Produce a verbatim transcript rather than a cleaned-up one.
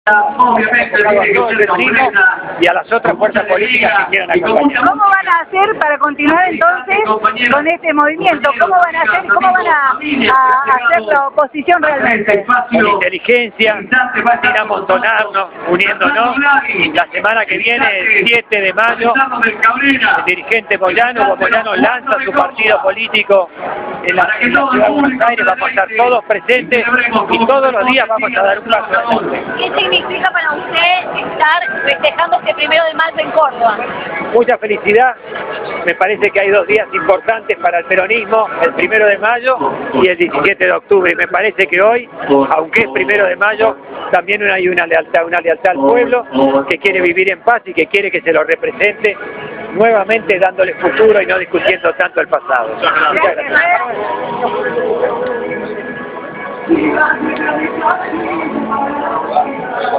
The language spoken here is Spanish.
Obviamente, y a las otras fuerzas políticas que quieran acompañar. ¿Cómo van a hacer para continuar entonces con este movimiento? ¿Cómo van a hacer, cómo van a, a hacer la oposición realmente? Con inteligencia, sin amontonarnos, uniéndonos. La semana que viene, el siete de mayo, el dirigente Moyano, Moyano lanza su partido político en la, en la ciudad de Buenos Aires. Vamos a estar todos presentes y todos los días vamos a dar un paso adelante. ¿Qué significa para usted estar festejando este primero de mayo en Córdoba? Mucha felicidad. Me parece que hay dos días importantes para el peronismo, el primero de mayo y el diecisiete de octubre. Me parece que hoy, aunque es primero de mayo, también hay una lealtad, una lealtad al pueblo que quiere vivir en paz y que quiere que se lo represente nuevamente dándole futuro y no discutiendo tanto el pasado. Muchas gracias.